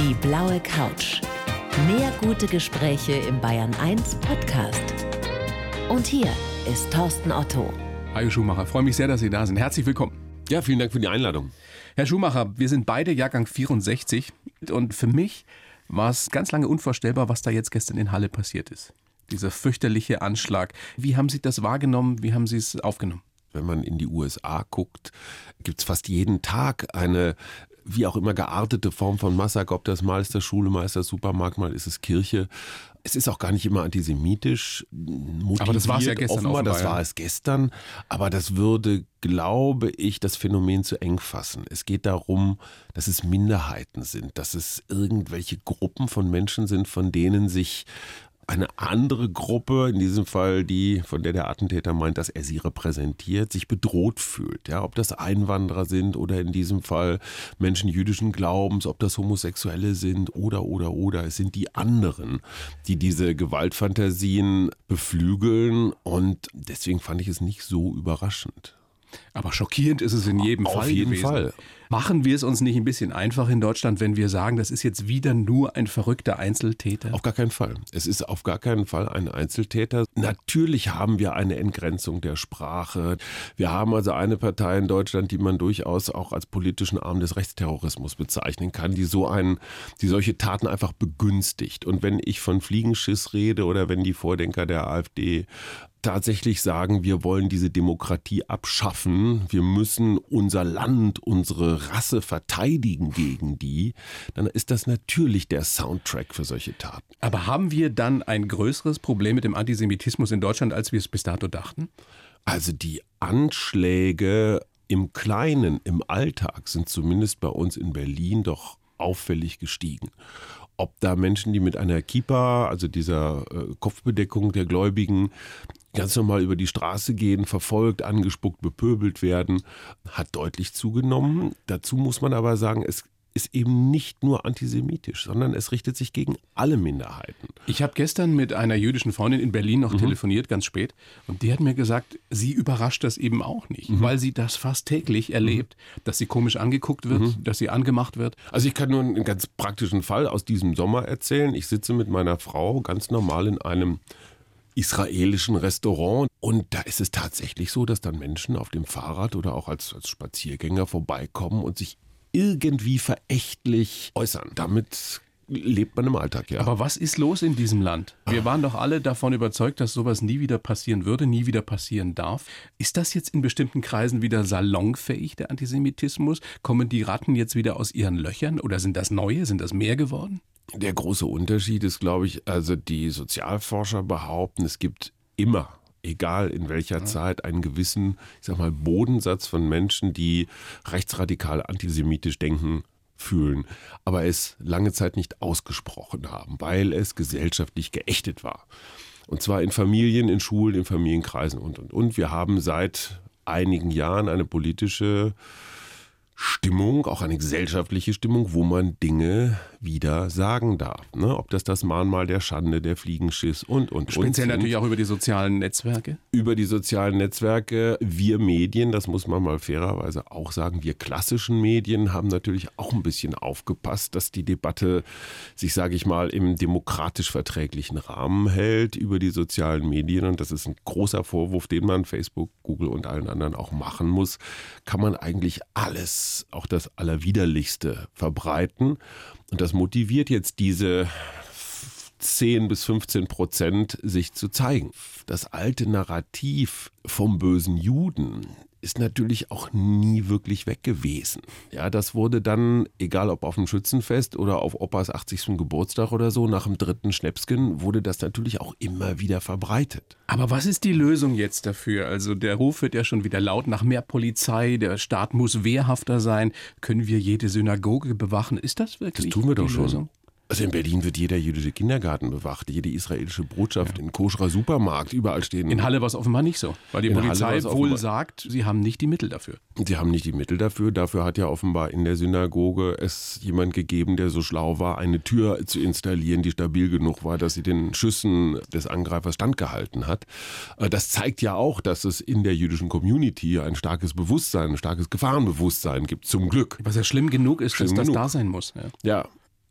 Die blaue Couch. Mehr gute Gespräche im Bayern 1 Podcast. Und hier ist Thorsten Otto. Hajo Schumacher, freue mich sehr, dass Sie da sind. Herzlich willkommen. Ja, vielen Dank für die Einladung. Herr Schumacher, wir sind beide Jahrgang 64 und für mich war es ganz lange unvorstellbar, was da jetzt gestern in Halle passiert ist. Dieser fürchterliche Anschlag. Wie haben Sie das wahrgenommen? Wie haben Sie es aufgenommen? Wenn man in die USA guckt, gibt es fast jeden Tag eine, wie auch immer, geartete Form von Massaker. Ob das mal ist das Schule, mal ist das Supermarkt, mal ist es Kirche. Es ist auch gar nicht immer antisemitisch motiviert. Aber das war es ja gestern offenbar. Das war es gestern. Aber das würde, glaube ich, das Phänomen zu eng fassen. Es geht darum, dass es Minderheiten sind, dass es irgendwelche Gruppen von Menschen sind, von denen sich eine andere Gruppe, in diesem Fall die, von der Attentäter meint, dass er sie repräsentiert, sich bedroht fühlt. Ja, ob das Einwanderer sind oder in diesem Fall Menschen jüdischen Glaubens, ob das Homosexuelle sind oder. Es sind die anderen, die diese Gewaltfantasien beflügeln, und deswegen fand ich es nicht so überraschend. Aber schockierend ist es in jedem Fall. Auf jeden gewesen. Fall. Machen wir es uns nicht ein bisschen einfach in Deutschland, wenn wir sagen, das ist jetzt wieder nur ein verrückter Einzeltäter? Auf gar keinen Fall. Es ist auf gar keinen Fall ein Einzeltäter. Natürlich haben wir eine Entgrenzung der Sprache. Wir haben also eine Partei in Deutschland, die man durchaus auch als politischen Arm des Rechtsterrorismus bezeichnen kann, die solche Taten einfach begünstigt. Und wenn ich von Fliegenschiss rede oder wenn die Vordenker der AfD tatsächlich sagen, wir wollen diese Demokratie abschaffen, wir müssen unser Land, unsere Rasse verteidigen gegen die, dann ist das natürlich der Soundtrack für solche Taten. Aber haben wir dann ein größeres Problem mit dem Antisemitismus in Deutschland, als wir es bis dato dachten? Also die Anschläge im Kleinen, im Alltag sind zumindest bei uns in Berlin doch auffällig gestiegen. Ob da Menschen, die mit einer Kippa, also dieser Kopfbedeckung der Gläubigen, ganz normal über die Straße gehen, verfolgt, angespuckt, bepöbelt werden, hat deutlich zugenommen. Dazu muss man aber sagen, es ist eben nicht nur antisemitisch, sondern es richtet sich gegen alle Minderheiten. Ich habe gestern mit einer jüdischen Freundin in Berlin noch telefoniert, ganz spät, und die hat mir gesagt, sie überrascht das eben auch nicht, weil sie das fast täglich erlebt, dass sie komisch angeguckt wird, dass sie angemacht wird. Also ich kann nur einen ganz praktischen Fall aus diesem Sommer erzählen. Ich sitze mit meiner Frau ganz normal in einem israelischen Restaurant, und da ist es tatsächlich so, dass dann Menschen auf dem Fahrrad oder auch als Spaziergänger vorbeikommen und sich irgendwie verächtlich äußern. Damit lebt man im Alltag, ja. Aber was ist los in diesem Land? Wir waren doch alle davon überzeugt, dass sowas nie wieder passieren würde, nie wieder passieren darf. Ist das jetzt in bestimmten Kreisen wieder salonfähig, der Antisemitismus? Kommen die Ratten jetzt wieder aus ihren Löchern oder sind das neue, sind das mehr geworden? Der große Unterschied ist, glaube ich, also die Sozialforscher behaupten, es gibt immer, egal in welcher Zeit, einen gewissen, ich sag mal, Bodensatz von Menschen, die rechtsradikal antisemitisch denken, fühlen, aber es lange Zeit nicht ausgesprochen haben, weil es gesellschaftlich geächtet war. Und zwar in Familien, in Schulen, in Familienkreisen und. Wir haben seit einigen Jahren eine politische Stimmung, auch eine gesellschaftliche Stimmung, wo man Dinge wieder sagen darf. Ne? Ob das Mahnmal der Schande, der Fliegenschiss und. Speziell natürlich auch über die sozialen Netzwerke? Über die sozialen Netzwerke. Wir Medien, das muss man mal fairerweise auch sagen, wir klassischen Medien haben natürlich auch ein bisschen aufgepasst, dass die Debatte sich, sage ich mal, im demokratisch verträglichen Rahmen hält über die sozialen Medien. Und das ist ein großer Vorwurf, den man Facebook, Google und allen anderen auch machen muss. Kann man eigentlich alles, auch das Allerwiderlichste, verbreiten. Und das motiviert jetzt diese 10-15%, sich zu zeigen. Das alte Narrativ vom bösen Juden ist natürlich auch nie wirklich weg gewesen. Ja, das wurde dann, egal ob auf dem Schützenfest oder auf Opas 80. Geburtstag oder so, nach dem 3. Schnäpsken, wurde das natürlich auch immer wieder verbreitet. Aber was ist die Lösung jetzt dafür? Also der Ruf wird ja schon wieder laut nach mehr Polizei, der Staat muss wehrhafter sein. Können wir jede Synagoge bewachen? Ist das wirklich das tun wir doch die schon. Lösung? Also in Berlin wird jeder jüdische Kindergarten bewacht, jede israelische Botschaft, in koscherer Supermarkt, überall stehen. In Halle war es offenbar nicht so, weil die Polizei wohl sagt, sie haben nicht die Mittel dafür. Sie haben nicht die Mittel dafür. Dafür hat ja offenbar in der Synagoge es jemand gegeben, der so schlau war, eine Tür zu installieren, die stabil genug war, dass sie den Schüssen des Angreifers standgehalten hat. Das zeigt ja auch, dass es in der jüdischen Community ein starkes Bewusstsein, ein starkes Gefahrenbewusstsein gibt, zum Glück. Was ja schlimm genug ist, dass das da sein muss. Ja.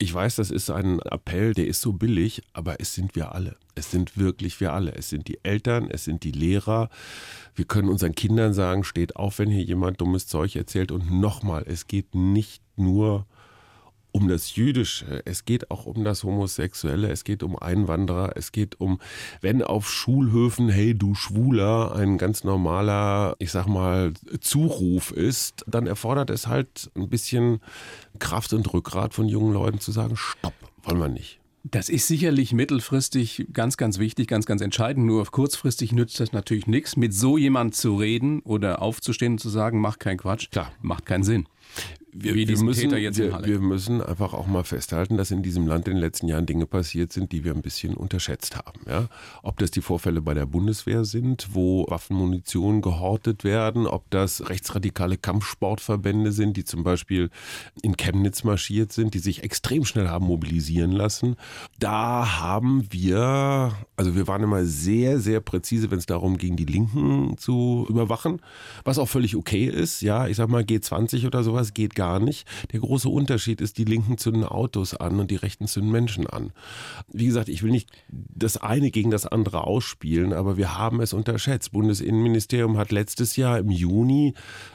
Ich weiß, das ist ein Appell, der ist so billig, aber es sind wir alle. Es sind wirklich wir alle. Es sind die Eltern, es sind die Lehrer. Wir können unseren Kindern sagen, steht auf, wenn hier jemand dummes Zeug erzählt. Und nochmal, es geht nicht nur um das Jüdische, es geht auch um das Homosexuelle, es geht um Einwanderer, es geht um, wenn auf Schulhöfen, hey du Schwuler, ein ganz normaler, ich sag mal, Zuruf ist, dann erfordert es halt ein bisschen Kraft und Rückgrat von jungen Leuten zu sagen, stopp, wollen wir nicht. Das ist sicherlich mittelfristig ganz, ganz wichtig, ganz, ganz entscheidend. Nur kurzfristig nützt das natürlich nichts. Mit so jemand zu reden oder aufzustehen und zu sagen, mach keinen Quatsch, klar, macht keinen Sinn. Wir müssen einfach auch mal festhalten, dass in diesem Land in den letzten Jahren Dinge passiert sind, die wir ein bisschen unterschätzt haben. Ja? Ob das die Vorfälle bei der Bundeswehr sind, wo Waffenmunition gehortet werden, ob das rechtsradikale Kampfsportverbände sind, die zum Beispiel in Chemnitz marschiert sind, die sich extrem schnell haben mobilisieren lassen. Da haben wir, also wir waren immer sehr, sehr präzise, wenn es darum ging, die Linken zu überwachen, was auch völlig okay ist. Ja, ich sag mal G20 oder sowas geht gar nicht. Der große Unterschied ist, die Linken zünden Autos an und die Rechten zünden Menschen an. Wie gesagt, ich will nicht das eine gegen das andere ausspielen, aber wir haben es unterschätzt. Bundesinnenministerium hat letztes Jahr im Juni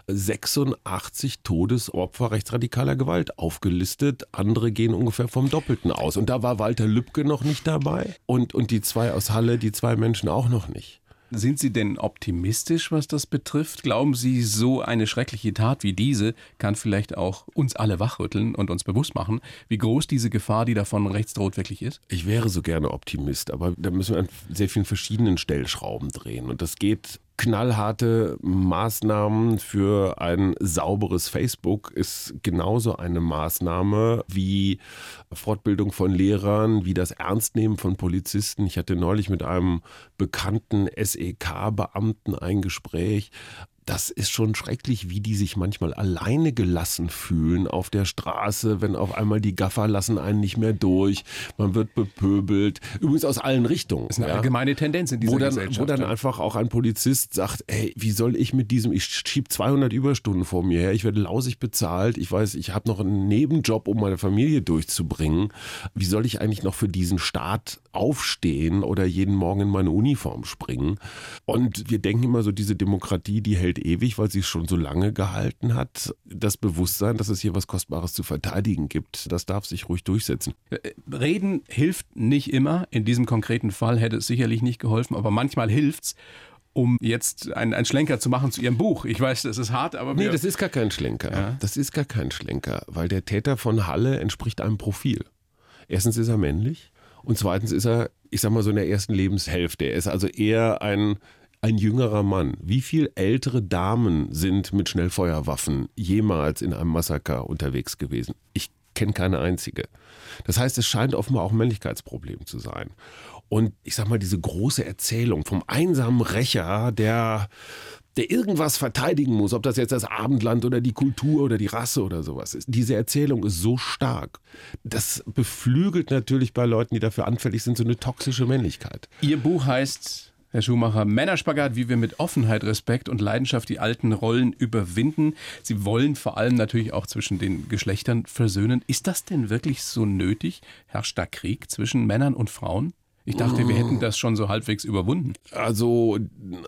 86 Todesopfer rechtsradikaler Gewalt aufgelistet. Andere gehen ungefähr vom Doppelten aus. Und da war Walter Lübcke noch nicht dabei und die zwei aus Halle, die zwei Menschen auch noch nicht. Sind Sie denn optimistisch, was das betrifft? Glauben Sie, so eine schreckliche Tat wie diese kann vielleicht auch uns alle wachrütteln und uns bewusst machen, wie groß diese Gefahr, die da von rechts droht, wirklich ist? Ich wäre so gerne Optimist, aber da müssen wir an sehr vielen verschiedenen Stellschrauben drehen. Und das geht knallharte Maßnahmen für ein sauberes Facebook ist genauso eine Maßnahme wie Fortbildung von Lehrern, wie das Ernstnehmen von Polizisten. Ich hatte neulich mit einem bekannten SEK-Beamten ein Gespräch. Das ist schon schrecklich, wie die sich manchmal alleine gelassen fühlen auf der Straße, wenn auf einmal die Gaffer lassen einen nicht mehr durch, man wird bepöbelt, übrigens aus allen Richtungen. Das ist eine allgemeine Tendenz in dieser Gesellschaft. Wo dann einfach auch ein Polizist sagt, hey, wie soll ich mit diesem, ich schiebe 200 Überstunden vor mir her, ich werde lausig bezahlt, ich weiß, ich habe noch einen Nebenjob, um meine Familie durchzubringen, wie soll ich eigentlich noch für diesen Staat aufstehen oder jeden Morgen in meine Uniform springen? Und wir denken immer so, diese Demokratie, die hält ewig, weil sie es schon so lange gehalten hat. Das Bewusstsein, dass es hier was Kostbares zu verteidigen gibt, das darf sich ruhig durchsetzen. Reden hilft nicht immer. In diesem konkreten Fall hätte es sicherlich nicht geholfen, aber manchmal hilft's, um jetzt einen Schlenker zu machen zu Ihrem Buch. Ich weiß, das ist hart, aber... Nee, das ist gar kein Schlenker. Ja. Das ist gar kein Schlenker, weil der Täter von Halle entspricht einem Profil. Erstens ist er männlich und zweitens ist er, ich sag mal so in der ersten Lebenshälfte. Er ist also eher ein jüngerer Mann. Wie viele ältere Damen sind mit Schnellfeuerwaffen jemals in einem Massaker unterwegs gewesen? Ich kenne keine einzige. Das heißt, es scheint offenbar auch ein Männlichkeitsproblem zu sein. Und ich sag mal, diese große Erzählung vom einsamen Rächer, der irgendwas verteidigen muss, ob das jetzt das Abendland oder die Kultur oder die Rasse oder sowas ist. Diese Erzählung ist so stark. Das beflügelt natürlich bei Leuten, die dafür anfällig sind, so eine toxische Männlichkeit. Ihr Buch heißt... Herr Schumacher, Männerspagat, wie wir mit Offenheit, Respekt und Leidenschaft die alten Rollen überwinden. Sie wollen vor allem natürlich auch zwischen den Geschlechtern versöhnen. Ist das denn wirklich so nötig? Herrscht da Krieg zwischen Männern und Frauen? Ich dachte, wir hätten das schon so halbwegs überwunden. Also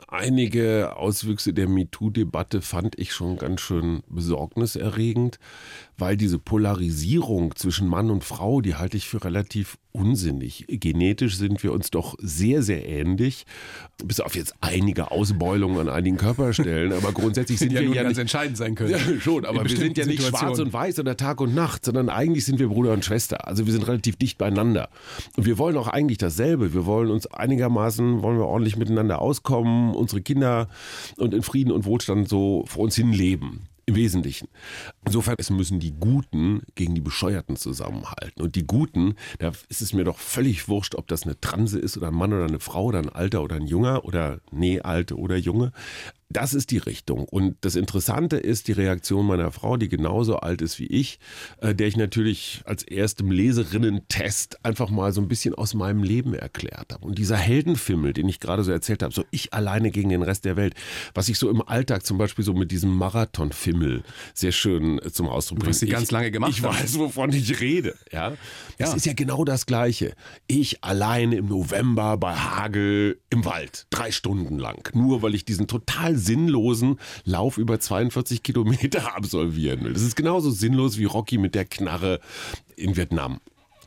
einige Auswüchse der MeToo-Debatte fand ich schon ganz schön besorgniserregend, weil diese Polarisierung zwischen Mann und Frau, die halte ich für relativ unsinnig. Genetisch sind wir uns doch sehr, sehr ähnlich, bis auf jetzt einige Ausbeulungen an einigen Körperstellen, aber grundsätzlich sind wir ja ganz nicht entscheidend sein können. Ja, schon, aber wir sind ja nicht schwarz und weiß oder Tag und Nacht, sondern eigentlich sind wir Bruder und Schwester. Also wir sind relativ dicht beieinander. Und wir wollen auch eigentlich dasselbe. Wir wollen uns einigermaßen, wollen wir ordentlich miteinander auskommen, unsere Kinder und in Frieden und Wohlstand so vor uns hin leben. Im Wesentlichen. Insofern, es müssen die Guten gegen die Bescheuerten zusammenhalten. Und die Guten, da ist es mir doch völlig wurscht, ob das eine Transe ist oder ein Mann oder eine Frau oder ein Alter oder ein Junger oder Alte oder Junge. Das ist die Richtung. Und das Interessante ist die Reaktion meiner Frau, die genauso alt ist wie ich, der ich natürlich als erstem Leserinnen-Test einfach mal so ein bisschen aus meinem Leben erklärt habe. Und dieser Heldenfimmel, den ich gerade so erzählt habe, so ich alleine gegen den Rest der Welt, was ich so im Alltag zum Beispiel so mit diesem Marathonfimmel sehr schön zum Ausdruck bringe. Du hast sie ganz lange gemacht. Ich weiß, wovon ich rede. Ja? Das ist ja genau das Gleiche. Ich alleine im November bei Hagel im Wald, 3 Stunden lang, nur weil ich diesen total sinnlosen Lauf über 42 Kilometer absolvieren will. Das ist genauso sinnlos wie Rocky mit der Knarre in Vietnam.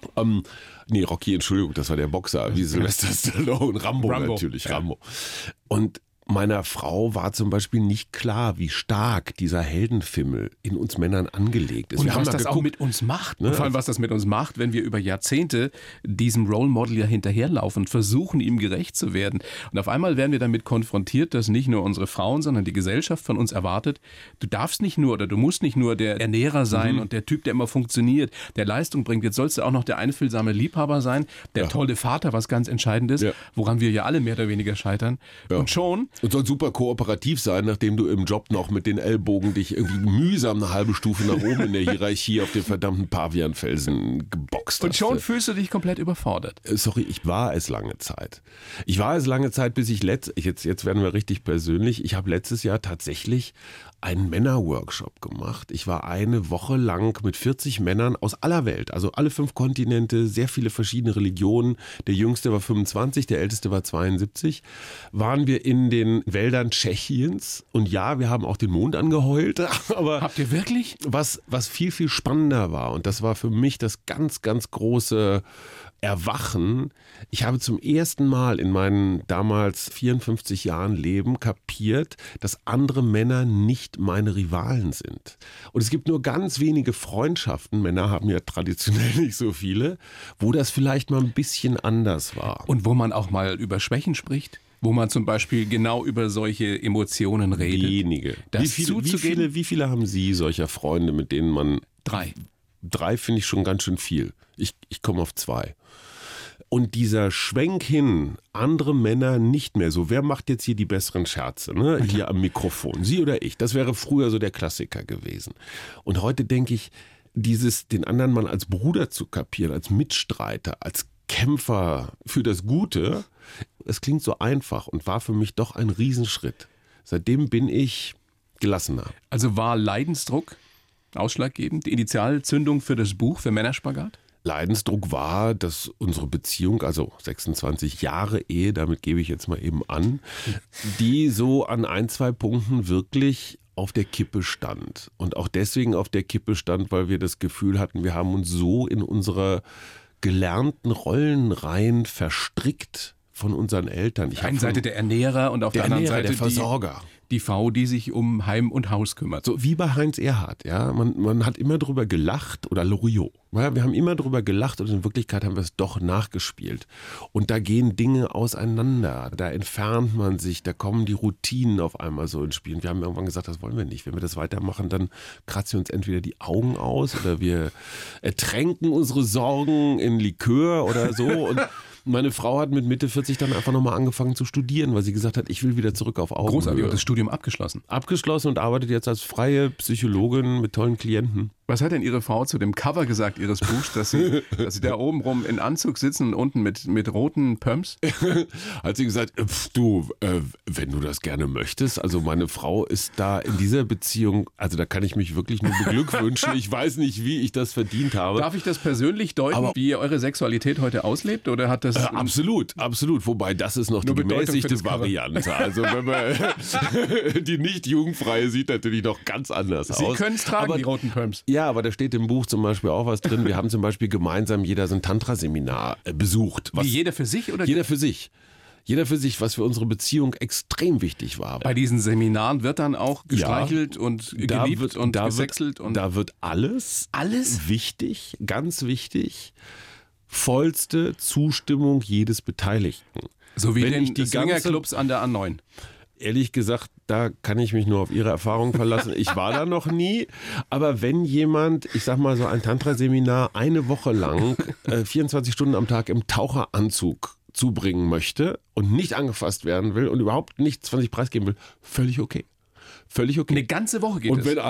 Rocky, Entschuldigung, das war der Boxer, wie Sylvester Stallone, Rambo natürlich, ja. Rambo. Und meiner Frau war zum Beispiel nicht klar, wie stark dieser Heldenfimmel in uns Männern angelegt ist. Und was das auch mit uns macht. Ne? Vor allem, was das mit uns macht, wenn wir über Jahrzehnte diesem Role Model ja hinterherlaufen und versuchen, ihm gerecht zu werden. Und auf einmal werden wir damit konfrontiert, dass nicht nur unsere Frauen, sondern die Gesellschaft von uns erwartet, du darfst nicht nur oder du musst nicht nur der Ernährer sein und der Typ, der immer funktioniert, der Leistung bringt. Jetzt sollst du auch noch der einfühlsame Liebhaber sein, der tolle Vater, was ganz entscheidend ist, woran wir ja alle mehr oder weniger scheitern. Ja. Und soll super kooperativ sein, nachdem du im Job noch mit den Ellbogen dich irgendwie mühsam eine halbe Stufe nach oben in der Hierarchie auf den verdammten Pavianfelsen geboxt hast. Und schon fühlst du dich komplett überfordert. Sorry, ich war es lange Zeit. Ich war es lange Zeit, bis ich jetzt werden wir richtig persönlich, ich habe letztes Jahr tatsächlich einen Männerworkshop gemacht. Ich war eine Woche lang mit 40 Männern aus aller Welt, also alle 5 Kontinente, sehr viele verschiedene Religionen. Der Jüngste war 25, der Älteste war 72. Waren wir in den Wäldern Tschechiens und ja, wir haben auch den Mond angeheult. Aber habt ihr wirklich? Was viel, viel spannender war und das war für mich das ganz, ganz große Erwachen. Ich habe zum ersten Mal in meinen damals 54 Jahren Leben kapiert, dass andere Männer nicht meine Rivalen sind. Und es gibt nur ganz wenige Freundschaften, Männer haben ja traditionell nicht so viele, wo das vielleicht mal ein bisschen anders war. Und wo man auch mal über Schwächen spricht? Wo man zum Beispiel genau über solche Emotionen redet? Wenige. Wie viele haben Sie solcher Freunde, mit denen man... 3. 3 finde ich schon ganz schön viel. Ich komme auf 2. Und dieser Schwenk hin, andere Männer nicht mehr so, wer macht jetzt hier die besseren Scherze, ne? Hier am Mikrofon, Sie oder ich? Das wäre früher so der Klassiker gewesen. Und heute denke ich, den anderen Mann als Bruder zu kapieren, als Mitstreiter, als Kämpfer für das Gute, es klingt so einfach und war für mich doch ein Riesenschritt. Seitdem bin ich gelassener. Also war Leidensdruck ausschlaggebend, die Initialzündung für das Buch, für Männerspagat? Leidensdruck war, dass unsere Beziehung, also 26 Jahre Ehe, damit gebe ich jetzt mal eben an, die so an 1, 2 Punkten wirklich auf der Kippe stand. Und auch deswegen auf der Kippe stand, weil wir das Gefühl hatten, wir haben uns so in unsere gelernten Rollenreihen verstrickt von unseren Eltern. Auf der einen Seite der Ernährer und auf der anderen Seite der Versorger. Die Frau, die sich um Heim und Haus kümmert. So wie bei Heinz Erhardt. Ja? Man hat immer drüber gelacht, oder Loriot. Ja, wir haben immer drüber gelacht und in Wirklichkeit haben wir es doch nachgespielt. Und da gehen Dinge auseinander. Da entfernt man sich, da kommen die Routinen auf einmal so ins Spiel. Und wir haben irgendwann gesagt, das wollen wir nicht. Wenn wir das weitermachen, dann kratzen wir uns entweder die Augen aus oder wir ertränken unsere Sorgen in Likör oder so. Und meine Frau hat mit Mitte 40 dann einfach nochmal angefangen zu studieren, weil sie gesagt hat, ich will wieder zurück auf Augenhöhe. Großartig, und das Studium abgeschlossen. Abgeschlossen und arbeitet jetzt als freie Psychologin mit tollen Klienten. Was hat denn Ihre Frau zu dem Cover gesagt Ihres Buchs, dass Sie da oben rum in Anzug sitzen und unten mit roten Pumps? Hat sie gesagt, wenn du das gerne möchtest. Also meine Frau ist da in dieser Beziehung, also da kann ich mich wirklich nur beglückwünschen. Ich weiß nicht, wie ich das verdient habe. Darf ich das persönlich deuten, wie ihr eure Sexualität heute auslebt? Oder hat das absolut. Wobei das ist noch die gemäßigte Variante. Also wenn man die nicht jugendfreie sieht natürlich noch ganz anders aus. Sie können es tragen, die roten Pumps. Ja, aber da steht im Buch zum Beispiel auch was drin. Wir haben zum Beispiel gemeinsam jeder so ein Tantra-Seminar besucht. Wie jeder für sich? Oder? Jeder für sich. Jeder für sich, was für unsere Beziehung extrem wichtig war. Bei diesen Seminaren wird dann auch gestreichelt und geliebt und gesexelt? Da wird alles wichtig, ganz wichtig, vollste Zustimmung jedes Beteiligten. So wie die Swingerclubs an der A9. Ehrlich gesagt, da kann ich mich nur auf Ihre Erfahrung verlassen. Ich war da noch nie. Aber wenn jemand, ich sag mal so ein Tantra-Seminar eine Woche lang 24 Stunden am Tag im Taucheranzug zubringen möchte und nicht angefasst werden will und überhaupt nichts von sich preisgeben will, völlig okay. Völlig okay. Eine ganze Woche geht und es. wenn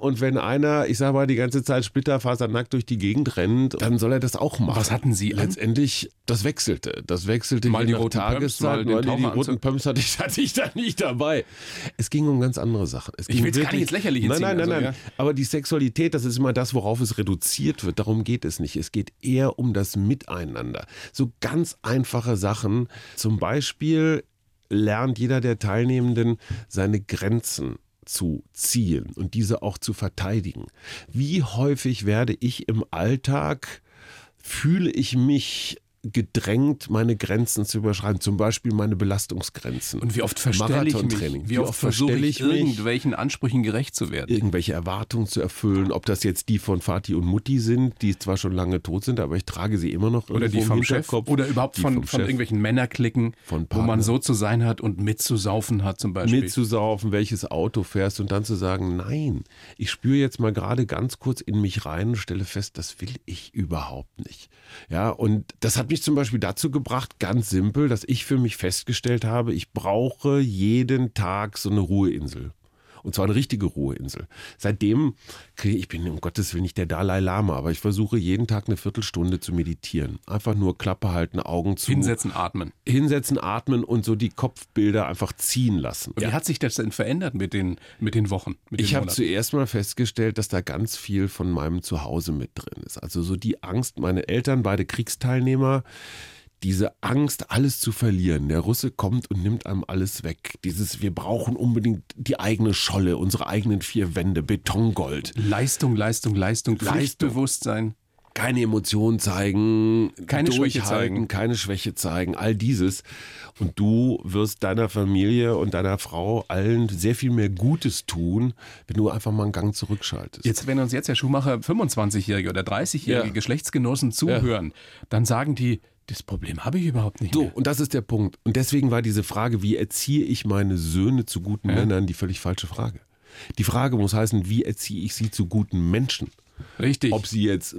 einer, ich sag mal, die ganze Zeit splitterfasernackt durch die Gegend rennt, dann soll er das auch machen. Was hatten Sie an? Letztendlich, das wechselte. Mal je die nach roten Tageszeit. Pumps, mal den Die roten Pumps hatte ich da nicht dabei. Es ging um ganz andere Sachen. Ich will es gar nicht ins Lächerliche ziehen. Nein. Ja. Aber die Sexualität, das ist immer das, worauf es reduziert wird. Darum geht es nicht. Es geht eher um das Miteinander. So ganz einfache Sachen. Zum Beispiel lernt jeder der Teilnehmenden seine Grenzen zu ziehen und diese auch zu verteidigen. Wie häufig werde ich im Alltag, fühle ich mich gedrängt, meine Grenzen zu überschreiten, zum Beispiel meine Belastungsgrenzen. Und wie oft verstelle ich mich? Wie oft versuche ich irgendwelchen Ansprüchen gerecht zu werden? Irgendwelche Erwartungen zu erfüllen, ob das jetzt die von Vati und Mutti sind, die zwar schon lange tot sind, aber ich trage sie immer noch oder die vom Chef oder überhaupt von irgendwelchen Männerklicken, wo man so zu sein hat und mitzusaufen hat zum Beispiel. Mitzusaufen, welches Auto fährst und dann zu sagen, nein, ich spüre jetzt mal gerade ganz kurz in mich rein und stelle fest, das will ich überhaupt nicht. Ja, und das hat mich zum Beispiel dazu gebracht, ganz simpel, dass ich für mich festgestellt habe, ich brauche jeden Tag so eine Ruheinsel. Und zwar eine richtige Ruheinsel. Seitdem, ich bin um Gottes Willen nicht der Dalai Lama, aber ich versuche jeden Tag eine Viertelstunde zu meditieren. Einfach nur Klappe halten, Augen zu. Hinsetzen, atmen. Hinsetzen, atmen und so die Kopfbilder einfach ziehen lassen. Und wie hat sich das denn verändert mit den Wochen? Ich habe zuerst mal festgestellt, dass da ganz viel von meinem Zuhause mit drin ist. Also so die Angst, meine Eltern, beide Kriegsteilnehmer, diese Angst, alles zu verlieren. Der Russe kommt und nimmt einem alles weg. Wir brauchen unbedingt die eigene Scholle, unsere eigenen 4 Wände, Betongold. Leistung, Pflichtbewusstsein. Keine Emotionen zeigen, keine Schwäche zeigen. Keine Schwäche zeigen, all dieses. Und du wirst deiner Familie und deiner Frau allen sehr viel mehr Gutes tun, wenn du einfach mal einen Gang zurückschaltest. Wenn uns jetzt, Herr Schumacher, 25-Jährige oder 30-jährige Geschlechtsgenossen zuhören, dann sagen die, das Problem habe ich überhaupt nicht mehr. Und das ist der Punkt. Und deswegen war diese Frage, wie erziehe ich meine Söhne zu guten Männern, die völlig falsche Frage. Die Frage muss heißen, wie erziehe ich sie zu guten Menschen? Richtig. Ob sie jetzt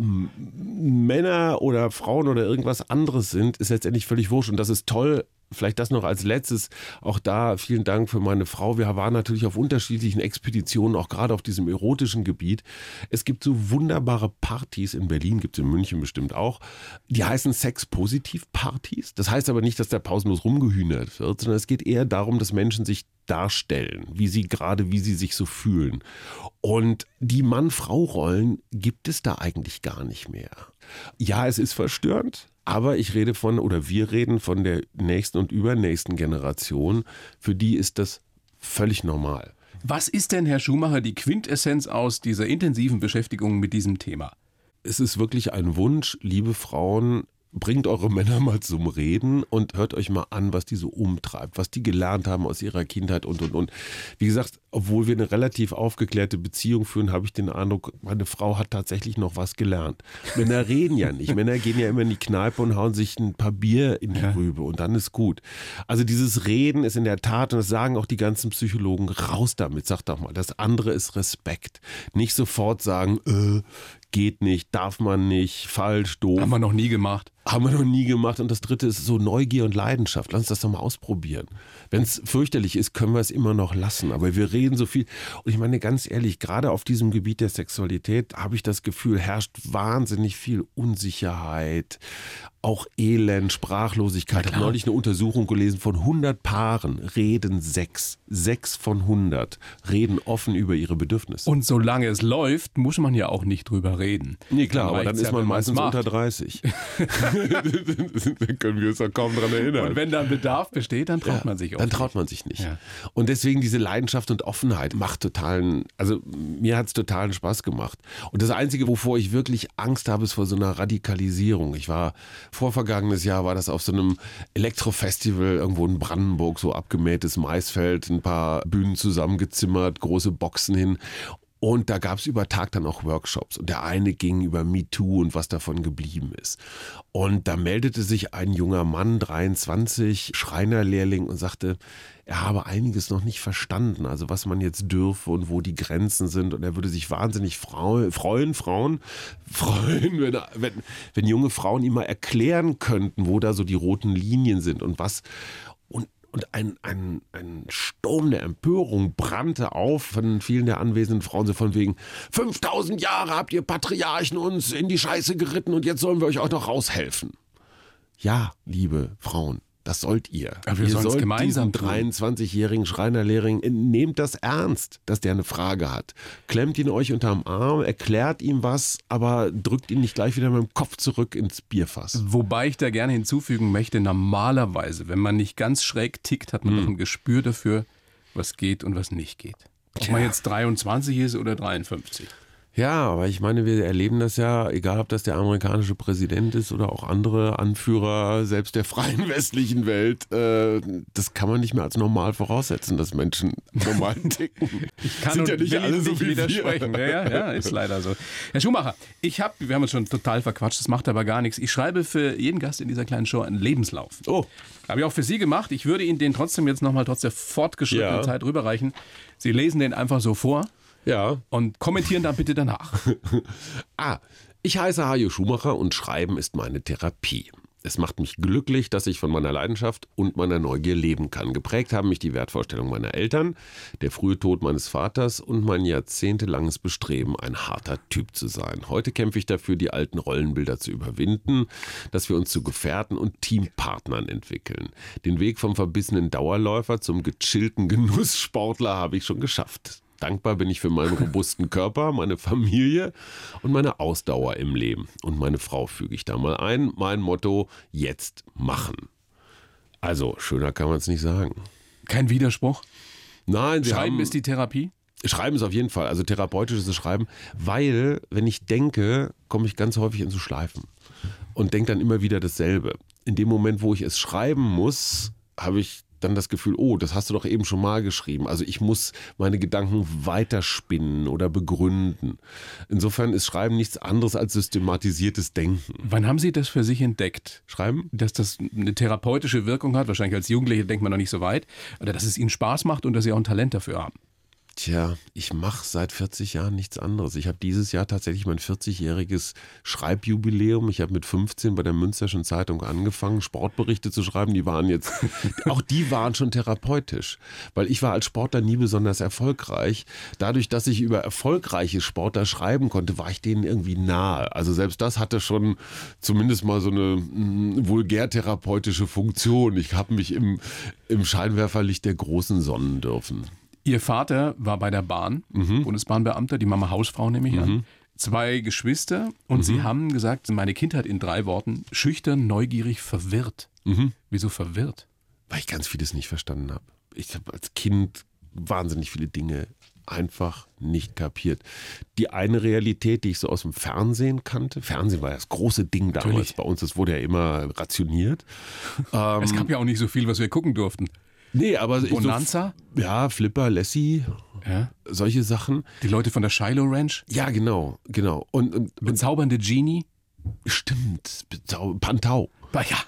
Männer oder Frauen oder irgendwas anderes sind, ist letztendlich völlig wurscht. Und das ist toll. Vielleicht das noch als letztes, auch da vielen Dank für meine Frau. Wir waren natürlich auf unterschiedlichen Expeditionen, auch gerade auf diesem erotischen Gebiet. Es gibt so wunderbare Partys, in Berlin gibt es in München bestimmt auch, die heißen Sex-Positiv-Partys. Das heißt aber nicht, dass da pausenlos rumgehühnert wird, sondern es geht eher darum, dass Menschen sich darstellen, wie sie sich so fühlen. Und die Mann-Frau-Rollen gibt es da eigentlich gar nicht mehr. Ja, es ist verstörend. Aber wir reden von der nächsten und übernächsten Generation. Für die ist das völlig normal. Was ist denn, Herr Schumacher, die Quintessenz aus dieser intensiven Beschäftigung mit diesem Thema? Es ist wirklich ein Wunsch, liebe Frauen, bringt eure Männer mal zum Reden und hört euch mal an, was die so umtreibt, was die gelernt haben aus ihrer Kindheit und. Wie gesagt, obwohl wir eine relativ aufgeklärte Beziehung führen, habe ich den Eindruck, meine Frau hat tatsächlich noch was gelernt. Männer reden ja nicht. Männer gehen ja immer in die Kneipe und hauen sich ein paar Bier in die Rübe und dann ist gut. Also dieses Reden ist in der Tat, und das sagen auch die ganzen Psychologen, raus damit, sagt doch mal. Das andere ist Respekt. Nicht sofort sagen, geht nicht, darf man nicht, falsch, doof. Haben wir noch nie gemacht. Und das dritte ist so Neugier und Leidenschaft. Lass uns das doch mal ausprobieren. Wenn es fürchterlich ist, können wir es immer noch lassen. Aber wir reden so viel. Und ich meine ganz ehrlich, gerade auf diesem Gebiet der Sexualität habe ich das Gefühl, herrscht wahnsinnig viel Unsicherheit, auch Elend, Sprachlosigkeit. Ich habe neulich eine Untersuchung gelesen, von 100 Paaren reden 6 von 100 reden offen über ihre Bedürfnisse. Und solange es läuft, muss man ja auch nicht drüber reden. Nee, klar, aber dann ist man meistens unter 30. Dann können wir uns doch kaum dran erinnern. Und wenn dann Bedarf besteht, dann traut man sich auch. Dann traut man sich nicht. Ja. Und deswegen diese Leidenschaft und Offenheit mir hat es totalen Spaß gemacht. Und das Einzige, wovor ich wirklich Angst habe, ist vor so einer Radikalisierung. Vorvergangenes Jahr war das auf so einem Elektrofestival irgendwo in Brandenburg, so abgemähtes Maisfeld, ein paar Bühnen zusammengezimmert, große Boxen hin. Und da gab es über Tag dann auch Workshops. Und der eine ging über MeToo und was davon geblieben ist. Und da meldete sich ein junger Mann, 23, Schreinerlehrling, und sagte, er habe einiges noch nicht verstanden. Also was man jetzt dürfe und wo die Grenzen sind. Und er würde sich wahnsinnig freuen, wenn junge Frauen ihm mal erklären könnten, wo da so die roten Linien sind und was. Und ein Sturm der Empörung brannte auf von vielen der anwesenden Frauen, so von wegen 5000 Jahre habt ihr Patriarchen uns in die Scheiße geritten und jetzt sollen wir euch auch noch raushelfen. Ja, liebe Frauen, das sollt ihr. Aber wir sollen es gemeinsam tun. 23-jährigen Schreinerlehrling, nehmt das ernst, dass der eine Frage hat. Klemmt ihn euch unterm Arm, erklärt ihm was, aber drückt ihn nicht gleich wieder mit dem Kopf zurück ins Bierfass. Wobei ich da gerne hinzufügen möchte, normalerweise, wenn man nicht ganz schräg tickt, hat man doch ein Gespür dafür, was geht und was nicht geht. Ob man jetzt 23 ist oder 53. Ja, aber ich meine, wir erleben das ja, egal ob das der amerikanische Präsident ist oder auch andere Anführer, selbst der freien westlichen Welt, das kann man nicht mehr als normal voraussetzen, dass Menschen normal ticken. Ich kann sind ja nicht alle so wie widersprechen. Ja, ist leider so. Herr Schumacher, wir haben uns schon total verquatscht, das macht aber gar nichts. Ich schreibe für jeden Gast in dieser kleinen Show einen Lebenslauf. Oh. Habe ich auch für Sie gemacht. Ich würde Ihnen den trotzdem jetzt nochmal trotz der fortgeschrittenen Zeit rüberreichen. Sie lesen den einfach so vor. Ja. Und kommentieren dann bitte danach. Ich heiße Hajo Schumacher und Schreiben ist meine Therapie. Es macht mich glücklich, dass ich von meiner Leidenschaft und meiner Neugier leben kann. Geprägt haben mich die Wertvorstellungen meiner Eltern, der frühe Tod meines Vaters und mein jahrzehntelanges Bestreben, ein harter Typ zu sein. Heute kämpfe ich dafür, die alten Rollenbilder zu überwinden, dass wir uns zu Gefährten und Teampartnern entwickeln. Den Weg vom verbissenen Dauerläufer zum gechillten Genusssportler habe ich schon geschafft. Dankbar bin ich für meinen robusten Körper, meine Familie und meine Ausdauer im Leben. Und meine Frau füge ich da mal ein. Mein Motto, jetzt machen. Also, schöner kann man es nicht sagen. Kein Widerspruch? Nein, Schreiben ist die Therapie? Schreiben ist auf jeden Fall, also therapeutisches Schreiben, weil, wenn ich denke, komme ich ganz häufig in so Schleifen und denke dann immer wieder dasselbe. In dem Moment, wo ich es schreiben muss, habe ich dann das Gefühl, oh, das hast du doch eben schon mal geschrieben. Also ich muss meine Gedanken weiterspinnen oder begründen. Insofern ist Schreiben nichts anderes als systematisiertes Denken. Wann haben Sie das für sich entdeckt? Schreiben? Dass das eine therapeutische Wirkung hat? Wahrscheinlich als Jugendliche denkt man noch nicht so weit. Oder dass es Ihnen Spaß macht und dass Sie auch ein Talent dafür haben? Tja, ich mache seit 40 Jahren nichts anderes. Ich habe dieses Jahr tatsächlich mein 40-jähriges Schreibjubiläum. Ich habe mit 15 bei der Münsterschen Zeitung angefangen, Sportberichte zu schreiben. Auch die waren schon therapeutisch, weil ich war als Sportler nie besonders erfolgreich. Dadurch, dass ich über erfolgreiche Sportler schreiben konnte, war ich denen irgendwie nahe. Also selbst das hatte schon zumindest mal so eine vulgär-therapeutische Funktion. Ich habe mich im Scheinwerferlicht der Großen sonnen dürfen. Ihr Vater war bei der Bahn, Bundesbahnbeamter, die Mama Hausfrau nehme ich an. 2 Geschwister und Sie haben gesagt, meine Kindheit in 3 Worten, schüchtern, neugierig, verwirrt. Wieso verwirrt? Weil ich ganz vieles nicht verstanden habe. Ich habe als Kind wahnsinnig viele Dinge einfach nicht kapiert. Die eine Realität, die ich so aus dem Fernsehen kannte, Fernsehen war ja das große Ding damals Natürlich. bei uns, das wurde ja immer rationiert. Es gab ja auch nicht so viel, was wir gucken durften. Nee, aber Bonanza? Ja, Flipper, Lassie, Ja. solche Sachen. Die Leute von der Shiloh Ranch? Ja, genau. Und Bezaubernde Genie? stimmt, Pantau. Ja.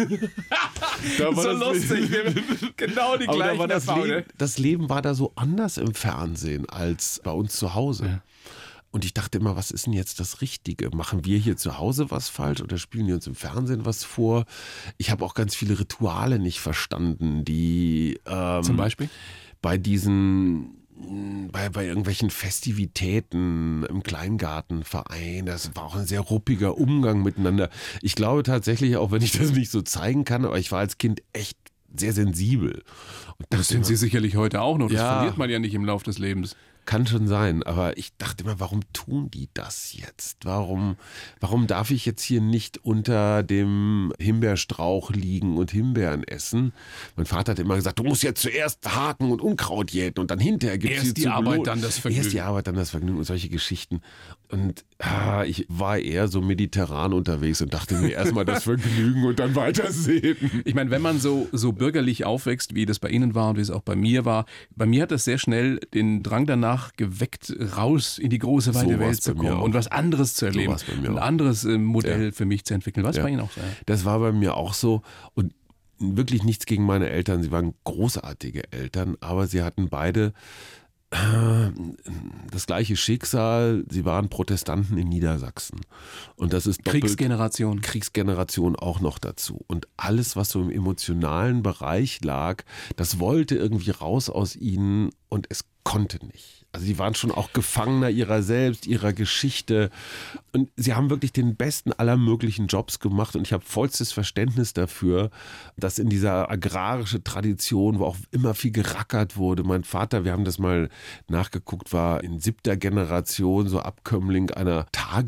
Da war So das lustig. Genau die Aber da gleichen war Erfahrungen. das Leben war da so anders im Fernsehen als bei uns zu Hause. Ja. Und ich dachte immer, was ist denn jetzt das Richtige? Machen wir hier zu Hause was falsch oder spielen die uns im Fernsehen was vor? Ich habe auch ganz viele Rituale nicht verstanden, die Zum Beispiel? bei irgendwelchen Festivitäten im Kleingartenverein, das war auch ein sehr ruppiger Umgang miteinander. Ich glaube tatsächlich, auch wenn ich das nicht so zeigen kann, aber ich war als Kind echt sehr sensibel. Und Das sind Sie sicherlich heute auch noch. Das Ja. verliert man ja nicht im Laufe des Lebens. Kann schon sein, aber ich dachte immer, warum tun die das jetzt? Warum darf ich jetzt hier nicht unter dem Himbeerstrauch liegen und Himbeeren essen? Mein Vater hat immer gesagt, du musst jetzt zuerst Haken und Unkraut jäten und dann hinterher gibt's Erst die Arbeit, dann das Vergnügen. Erst die Arbeit, dann das Vergnügen und solche Geschichten. ich war eher so mediterran unterwegs und dachte mir erstmal das Vergnügen und dann weitersehen. Ich meine, wenn man so bürgerlich aufwächst, wie das bei Ihnen war und wie es auch bei mir war, bei mir hat das sehr schnell den Drang danach geweckt, raus in die große, weite Welt zu kommen und was anderes zu erleben, ein anderes Modell für mich zu entwickeln. Was bei Ihnen auch so? Das war bei mir auch so und wirklich nichts gegen meine Eltern. Sie waren großartige Eltern, aber sie hatten beide das gleiche Schicksal. Sie waren Protestanten in Niedersachsen. Und das ist Kriegsgeneration auch noch dazu. Und alles, was so im emotionalen Bereich lag, das wollte irgendwie raus aus ihnen und es konnte nicht. Also sie waren schon auch Gefangener ihrer selbst, ihrer Geschichte und sie haben wirklich den besten aller möglichen Jobs gemacht und ich habe vollstes Verständnis dafür, dass in dieser agrarischen Tradition, wo auch immer viel gerackert wurde, mein Vater, wir haben das mal nachgeguckt, war in 7. Generation so Abkömmling einer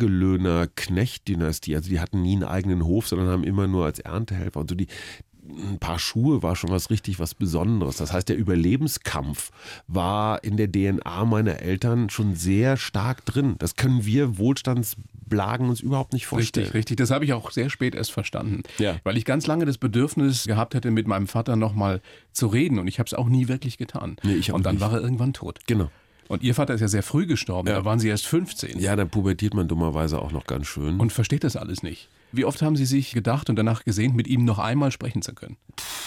Tagelöhner-Knecht-Dynastie, also die hatten nie einen eigenen Hof, sondern haben immer nur als Erntehelfer und so ein paar Schuhe war schon was Besonderes. Das heißt, der Überlebenskampf war in der DNA meiner Eltern schon sehr stark drin. Das können wir Wohlstandsblagen uns überhaupt nicht vorstellen. Richtig. Das habe ich auch sehr spät erst verstanden. Ja. Weil ich ganz lange das Bedürfnis gehabt hätte, mit meinem Vater nochmal zu reden. Und ich habe es auch nie wirklich getan. Nee, ich auch und dann nicht. War er irgendwann tot. Genau. Und Ihr Vater ist ja sehr früh gestorben, da waren Sie erst 15. Ja, dann pubertiert man dummerweise auch noch ganz schön. Und versteht das alles nicht. Wie oft haben Sie sich gedacht und danach gesehnt, mit ihm noch einmal sprechen zu können?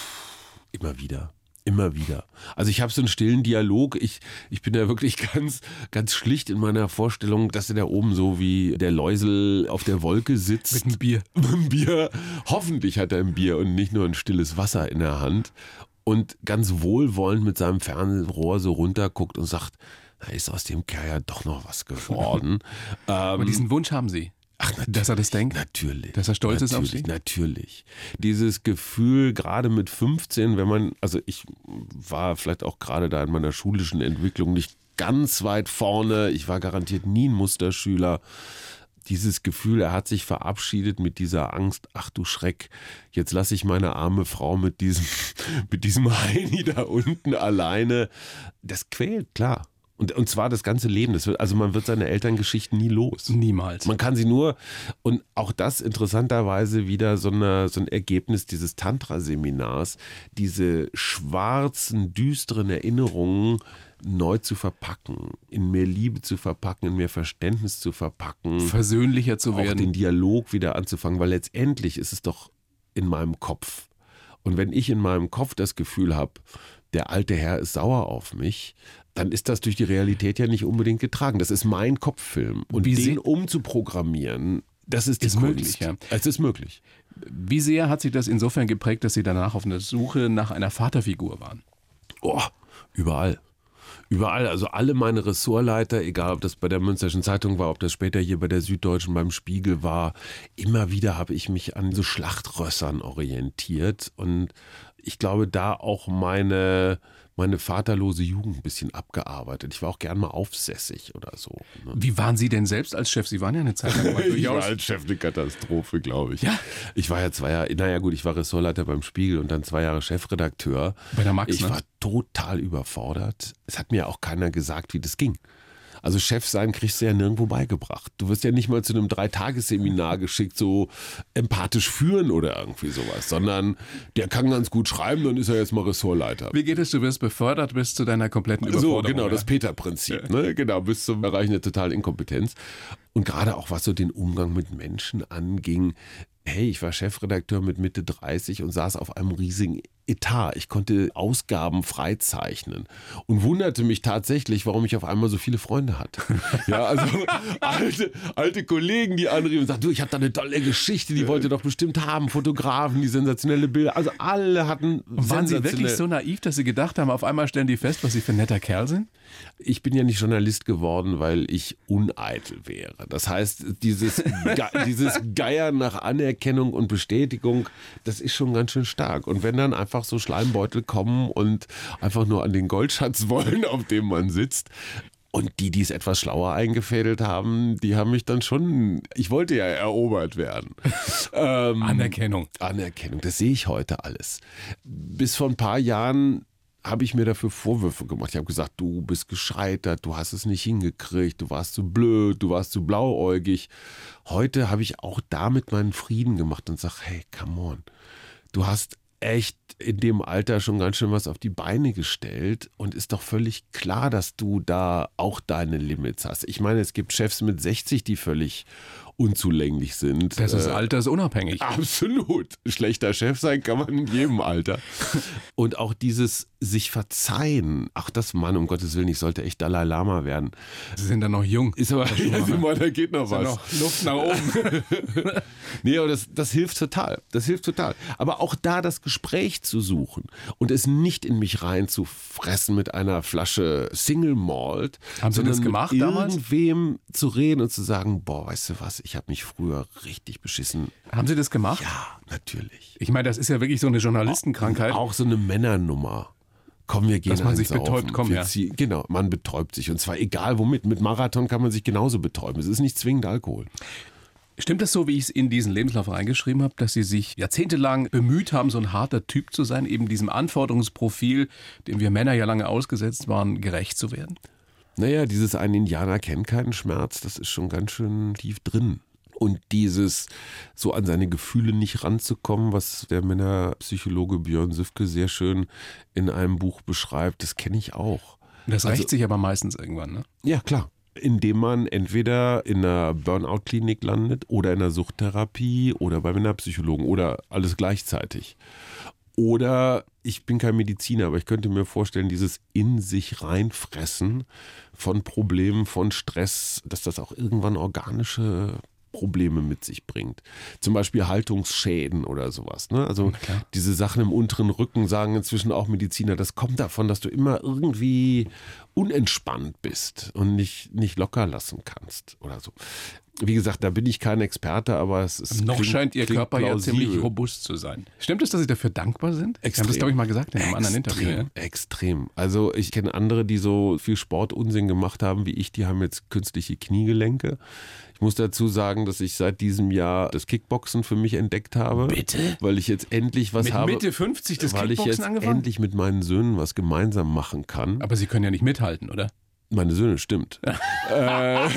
Immer wieder. Also ich habe so einen stillen Dialog. Ich bin ja wirklich ganz schlicht in meiner Vorstellung, dass er da oben so wie der Läusel auf der Wolke sitzt. Mit einem Bier. Mit einem Bier. Hoffentlich hat er ein Bier und nicht nur ein stilles Wasser in der Hand. Und ganz wohlwollend mit seinem Fernrohr so runterguckt und sagt, da ist aus dem Kerl ja doch noch was geworden. Aber diesen Wunsch haben Sie? Ach, dass er das denkt? Natürlich. Dass er stolz ist auf Sie? Natürlich. Dieses Gefühl, gerade mit 15, also ich war vielleicht auch gerade da in meiner schulischen Entwicklung nicht ganz weit vorne. Ich war garantiert nie ein Musterschüler. Dieses Gefühl, er hat sich verabschiedet mit dieser Angst, ach du Schreck, jetzt lasse ich meine arme Frau mit diesem Heini da unten alleine. Das quält, klar. Und zwar das ganze Leben. Man wird seine Elterngeschichten nie los. Niemals. Man kann sie nur, und auch das interessanterweise wieder so ein Ergebnis dieses Tantra-Seminars, diese schwarzen, düsteren Erinnerungen neu zu verpacken, in mehr Liebe zu verpacken, in mehr Verständnis zu verpacken. Versöhnlicher zu werden. Auch den Dialog wieder anzufangen, weil letztendlich ist es doch in meinem Kopf. Und wenn ich in meinem Kopf das Gefühl habe, der alte Herr ist sauer auf mich, dann ist das durch die Realität ja nicht unbedingt getragen. Das ist mein Kopffilm. Und den umzuprogrammieren, das ist die Kunst. Möglich, ja. Es ist möglich. Wie sehr hat Sie das insofern geprägt, dass Sie danach auf einer Suche nach einer Vaterfigur waren? Oh, überall. Überall, also alle meine Ressortleiter, egal ob das bei der Münsterschen Zeitung war, ob das später hier bei der Süddeutschen beim Spiegel war, immer wieder habe ich mich an so Schlachtrössern orientiert und ich glaube, da auch meine vaterlose Jugend ein bisschen abgearbeitet. Ich war auch gern mal aufsässig oder so. Ne? Wie waren Sie denn selbst als Chef? Sie waren ja eine Zeit lang mal Ich war als Chef eine Katastrophe, glaube ich. Ja? Ich war ja 2 Jahre, ich war Ressortleiter beim Spiegel und dann 2 Jahre Chefredakteur. Bei der Max, Ich war total überfordert. Es hat mir auch keiner gesagt, wie das ging. Also Chef sein kriegst du ja nirgendwo beigebracht. Du wirst ja nicht mal zu einem 3-Tages-Seminar geschickt, so empathisch führen oder irgendwie sowas, sondern der kann ganz gut schreiben, dann ist er jetzt mal Ressortleiter. Wie geht es? Du wirst befördert bis zu deiner kompletten Überforderung. So, genau, das Peter-Prinzip. Ne? Genau, bis zum Erreichen der totalen Inkompetenz. Und gerade auch, was so den Umgang mit Menschen anging. Hey, ich war Chefredakteur mit Mitte 30 und saß auf einem riesigen Etat. Ich konnte Ausgaben freizeichnen und wunderte mich tatsächlich, warum ich auf einmal so viele Freunde hatte. Ja, also alte Kollegen, die anriefen und sagten, du, ich habe da eine tolle Geschichte, die wollt ihr doch bestimmt haben. Fotografen, die sensationelle Bilder. Also alle hatten Waren Sie wirklich so naiv, dass Sie gedacht haben, auf einmal stellen die fest, was Sie für ein netter Kerl sind? Ich bin ja nicht Journalist geworden, weil ich uneitel wäre. Das heißt, dieses Geiern nach Anerkennung und Bestätigung, das ist schon ganz schön stark. Und wenn dann einfach so Schleimbeutel kommen und einfach nur an den Goldschatz wollen, auf dem man sitzt, und die es etwas schlauer eingefädelt haben, die haben mich dann schon, ich wollte ja erobert werden. Anerkennung, das sehe ich heute alles. Bis vor ein paar Jahren habe ich mir dafür Vorwürfe gemacht. Ich habe gesagt, du bist gescheitert, du hast es nicht hingekriegt, du warst zu blöd, du warst zu blauäugig. Heute habe ich auch damit meinen Frieden gemacht und sage, hey, come on, du hast echt in dem Alter schon ganz schön was auf die Beine gestellt und ist doch völlig klar, dass du da auch deine Limits hast. Ich meine, es gibt Chefs mit 60, die völlig unzulänglich sind. Das ist altersunabhängig. Absolut. Schlechter Chef sein kann man in jedem Alter. Und auch dieses sich verzeihen. Ach, das Mann, um Gottes Willen, ich sollte echt Dalai Lama werden. Sie sind dann noch jung. Ist aber, da geht noch was. Noch Luft nach oben. Nee, aber das hilft total. Das hilft total. Aber auch da das Gespräch zu suchen und es nicht in mich reinzufressen mit einer Flasche Single Malt. Haben Sie das gemacht mit damals? Irgendwem zu reden und zu sagen, boah, weißt du was, ich habe mich früher richtig beschissen. Haben Sie das gemacht? Ja, natürlich. Ich meine, das ist ja wirklich so eine Journalistenkrankheit. Auch so eine Männernummer. Komm, wir gehen Dass man sich einsaufen. betäubt, komm, ja. Genau, man betäubt sich. Und zwar egal womit. Mit Marathon kann man sich genauso betäuben. Es ist nicht zwingend Alkohol. Stimmt das so, wie ich es in diesen Lebenslauf reingeschrieben habe, dass Sie sich jahrzehntelang bemüht haben, so ein harter Typ zu sein, eben diesem Anforderungsprofil, dem wir Männer ja lange ausgesetzt waren, gerecht zu werden? Naja, dieses ein Indianer kennt keinen Schmerz, das ist schon ganz schön tief drin. Und dieses so an seine Gefühle nicht ranzukommen, was der Männerpsychologe Björn Süfke sehr schön in einem Buch beschreibt, das kenne ich auch. Das rächt sich aber meistens irgendwann, ne? Ja, klar. Indem man entweder in einer Burnout-Klinik landet oder in einer Suchttherapie oder bei Männerpsychologen oder alles gleichzeitig. Oder, ich bin kein Mediziner, aber ich könnte mir vorstellen, dieses in sich reinfressen von Problemen, von Stress, dass das auch irgendwann organische Probleme mit sich bringt. Zum Beispiel Haltungsschäden oder sowas. Ne? Also diese Sachen im unteren Rücken, sagen inzwischen auch Mediziner, das kommt davon, dass du immer irgendwie unentspannt bist und nicht locker lassen kannst oder so. Wie gesagt, da bin ich kein Experte, aber es ist noch scheint Ihr Körper ja plausibel. ziemlich robust zu sein. Stimmt es, dass Sie dafür dankbar sind? Extrem. Sie haben das, glaube ich, mal gesagt in einem anderen Interview. Ja? Extrem. Also ich kenne andere, die so viel Sportunsinn gemacht haben wie ich, die haben jetzt künstliche Kniegelenke. Ich muss dazu sagen, dass ich seit diesem Jahr das Kickboxen für mich entdeckt habe. Bitte? Weil ich jetzt endlich was Mit habe. Mitte 50 das weil ich Kickboxen jetzt angefangen? endlich mit meinen Söhnen was gemeinsam machen kann. Aber Sie können ja nicht mithalten, oder? Meine Söhne, stimmt. Sagen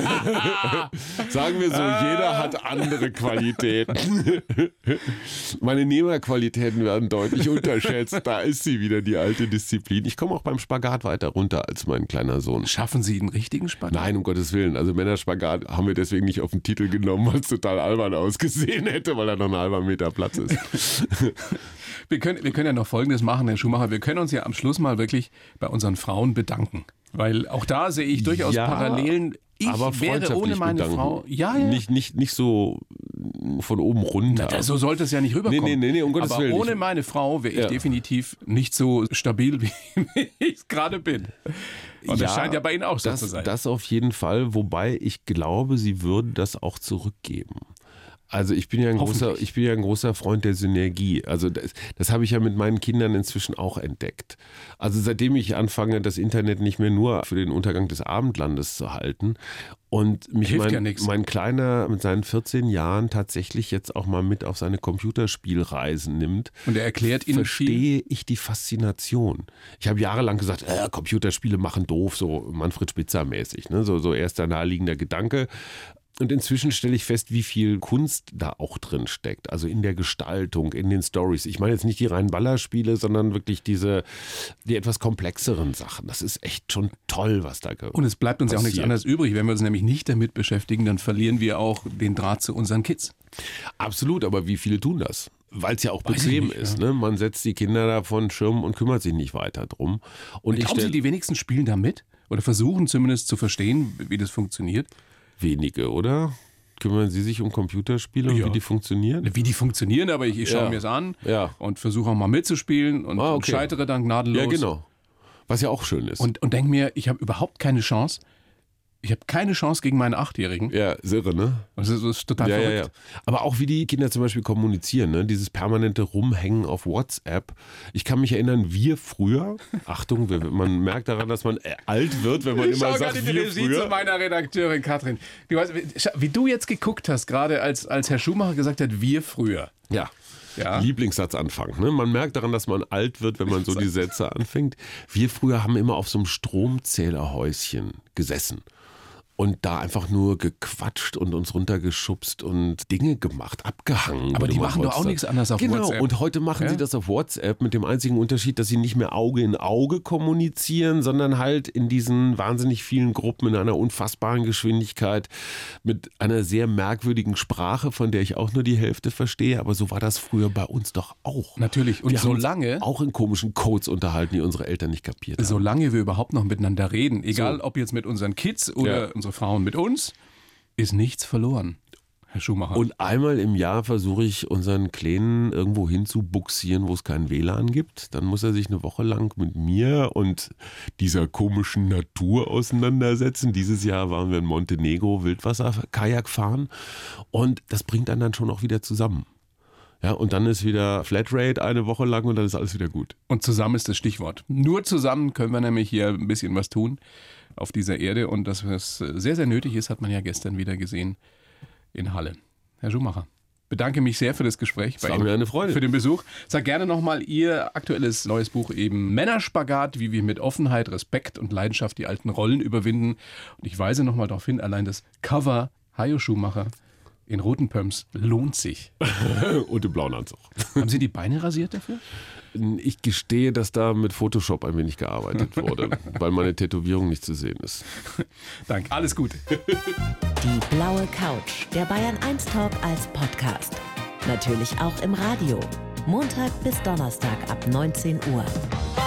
wir so, jeder hat andere Qualitäten. Meine Nehmerqualitäten werden deutlich unterschätzt. Da ist sie wieder, die alte Disziplin. Ich komme auch beim Spagat weiter runter als mein kleiner Sohn. Schaffen Sie den richtigen Spagat? Nein, um Gottes Willen. Also Männerspagat haben wir deswegen nicht auf den Titel genommen, weil es total albern ausgesehen hätte, weil da noch ein halber Meter Platz ist. Wir können ja noch Folgendes machen, Herr Schumacher. Wir können uns ja am Schluss mal wirklich bei unseren Frauen bedanken. Weil auch da sehe ich durchaus Parallelen. Ich aber wäre ohne meine bedanken. Frau. Ja. Nicht so von oben runter. Na, so sollte es ja nicht rüberkommen. Nee, um Gottes aber Willen. ohne meine Frau wäre ich definitiv nicht so stabil, wie ich es gerade bin. Und das scheint ja bei Ihnen auch so zu sein. Das auf jeden Fall, wobei ich glaube, sie würden das auch zurückgeben. Also ich bin ja ein großer Freund der Synergie. Also das habe ich ja mit meinen Kindern inzwischen auch entdeckt. Also seitdem ich anfange, das Internet nicht mehr nur für den Untergang des Abendlandes zu halten und mich mein Kleiner mit seinen 14 Jahren tatsächlich jetzt auch mal mit auf seine Computerspielreisen nimmt. Und er erklärt Ihnen verstehe ich die Faszination. Ich habe jahrelang gesagt, Computerspiele machen doof, so Manfred Spitzer mäßig, ne? So erster naheliegender Gedanke. Und inzwischen stelle ich fest, wie viel Kunst da auch drin steckt. Also in der Gestaltung, in den Stories. Ich meine jetzt nicht die reinen Ballerspiele, sondern wirklich die etwas komplexeren Sachen. Das ist echt schon toll, was da passiert. Und es bleibt uns ja auch nichts anderes übrig. Wenn wir uns nämlich nicht damit beschäftigen, dann verlieren wir auch den Draht zu unseren Kids. Absolut, aber wie viele tun das? Weil es ja auch bequem ist. Ne? Man setzt die Kinder da vor den Schirm und kümmert sich nicht weiter drum. Und glauben Sie, die wenigsten spielen da mit? Oder versuchen zumindest zu verstehen, wie das funktioniert? Wenige, oder? Kümmern Sie sich um Computerspiele und wie die funktionieren? Wie die funktionieren, aber ich schaue mir es an und versuche auch mal mitzuspielen und scheitere dann gnadenlos. Ja, genau. Was ja auch schön ist. Und denke mir, ich habe überhaupt keine Chance. Ich habe keine Chance gegen meinen 8-Jährigen. Ja, irre, ne? Das ist total verrückt. Ja. Aber auch wie die Kinder zum Beispiel kommunizieren, ne? Dieses permanente Rumhängen auf WhatsApp. Ich kann mich erinnern, wir früher, Achtung, man merkt daran, dass man alt wird, wenn man immer sagt, wir früher. Zu meiner Redakteurin Katrin. Du weißt, wie du jetzt geguckt hast, gerade als Herr Schumacher gesagt hat, wir früher. Ja. Lieblingssatzanfang. Ne? Man merkt daran, dass man alt wird, wenn man so die Sätze anfängt. Wir früher haben immer auf so einem Stromzählerhäuschen gesessen. Und da einfach nur gequatscht und uns runtergeschubst und Dinge gemacht, abgehangen. Aber die machen doch auch nichts anderes auf WhatsApp. Genau, und heute machen sie das auf WhatsApp mit dem einzigen Unterschied, dass sie nicht mehr Auge in Auge kommunizieren, sondern halt in diesen wahnsinnig vielen Gruppen in einer unfassbaren Geschwindigkeit mit einer sehr merkwürdigen Sprache, von der ich auch nur die Hälfte verstehe. Aber so war das früher bei uns doch auch. Natürlich. Und wir solange haben uns auch in komischen Codes unterhalten, die unsere Eltern nicht kapiert haben. Solange wir überhaupt noch miteinander reden, egal ob jetzt mit unseren Kids oder unsere Frauen mit uns, ist nichts verloren, Herr Schumacher. Und einmal im Jahr versuche ich, unseren Kleinen irgendwo hin zu buxieren, wo es kein WLAN gibt. Dann muss er sich eine Woche lang mit mir und dieser komischen Natur auseinandersetzen. Dieses Jahr waren wir in Montenegro Wildwasser-Kajak fahren und das bringt dann schon auch wieder zusammen. Ja, und dann ist wieder Flatrate eine Woche lang und dann ist alles wieder gut. Und zusammen ist das Stichwort. Nur zusammen können wir nämlich hier ein bisschen was tun auf dieser Erde. Und das, was sehr, sehr nötig ist, hat man ja gestern wieder gesehen in Halle. Herr Schumacher, bedanke mich sehr für das Gespräch. Es war mir eine Freude. Für den Besuch. Sag gerne nochmal Ihr aktuelles neues Buch eben Männerspagat, wie wir mit Offenheit, Respekt und Leidenschaft die alten Rollen überwinden. Und ich weise nochmal darauf hin, allein das Cover Hajo Schumacher in roten Pumps lohnt sich. Und im blauen Anzug. Haben Sie die Beine rasiert dafür? Ich gestehe, dass da mit Photoshop ein wenig gearbeitet wurde, weil meine Tätowierung nicht zu sehen ist. Danke, alles Gute. Die blaue Couch, der Bayern 1 Talk als Podcast. Natürlich auch im Radio. Montag bis Donnerstag ab 19 Uhr.